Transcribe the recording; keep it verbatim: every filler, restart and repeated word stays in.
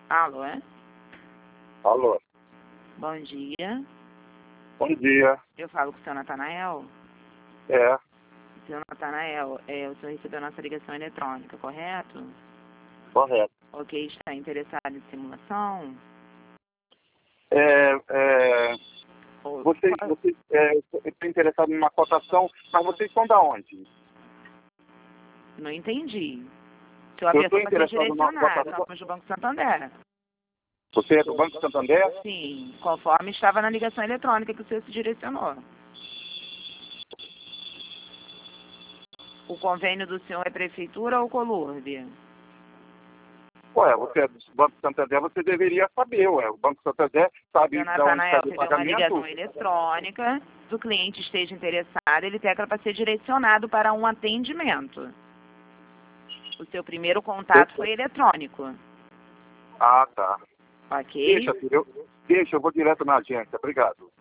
Alô, é? Alô. Bom dia. Bom dia. Eu falo com o seu Natanael? É, Seu Natanael, é, o senhor recebeu nossa ligação eletrônica, correto? correto. Ok, está interessado em simulação? É, é, Ou- vocês, qual- vocês é, estão interessados numa cotação, mas vocês são da onde? Não entendi. Sua Eu estou pessoa vai ser interessado numa direcionada. cotação. Somos do Banco Santander. Você é do Banco Santander? Sim, conforme estava na ligação eletrônica que o senhor se direcionou. O convênio do senhor é prefeitura ou Colurbe? Ué, você é do Banco Santander, você deveria saber, ué. O Banco Santander sabe Seu de onde Natanael, fazer o recebeu uma ligação pagamento? eletrônica, se o cliente esteja interessado, ele tecla para ser direcionado para um atendimento. O seu primeiro contato foi eletrônico, Ah, tá. ok? Deixa, filho. Eu, deixa, eu vou direto na agência. Obrigado.